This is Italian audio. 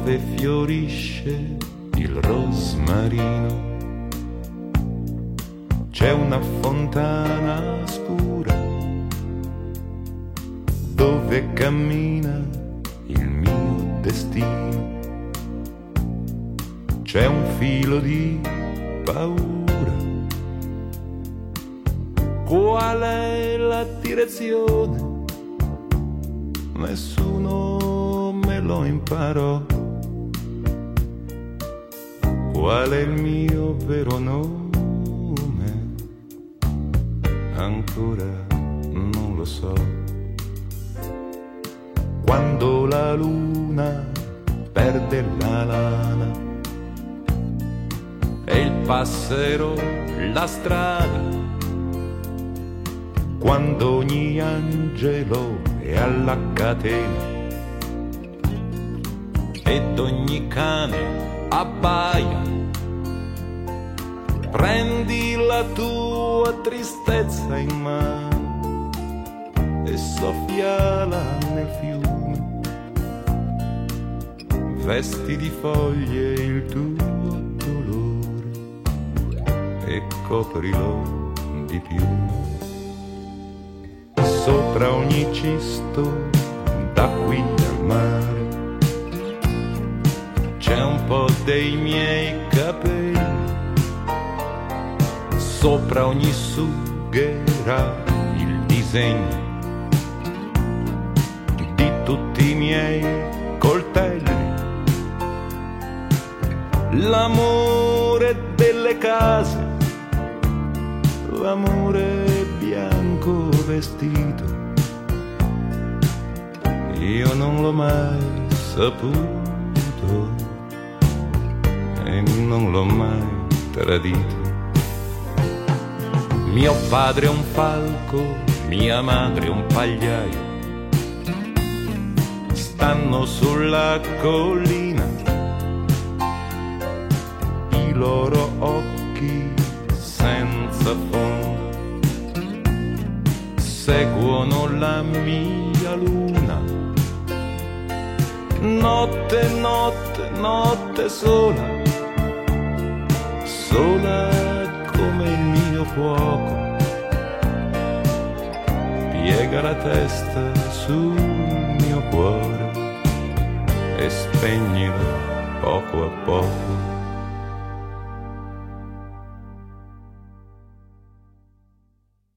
dove fiorisce il rosmarino. C'è una fontana scura dove cammina il mio destino. C'è un filo di paura. Qual è la direzione? Nessuno me lo imparò. Qual è il mio vero nome? Ancora non lo so. Quando la luna perde la lana e il passero la strada, quando ogni angelo è alla catena ed ogni cane abbaia, prendi la tua tristezza in mano e soffiala nel fiume, vesti di foglie il tuo dolore e coprilo di più. Sopra ogni cisto da qui al mare c'è un po' dei miei capelli. Sopra ogni sughera il disegno di tutti i miei coltelli. L'amore delle case, l'amore bianco vestito, io non l'ho mai saputo e non l'ho mai tradito. Mio padre è un falco, mia madre è un pagliaio, stanno sulla collina, i loro occhi senza fondo seguono la mia luna. Notte, notte, notte sola, sola come il mio fuoco, piega la testa sul mio cuore e spegnilo poco a poco.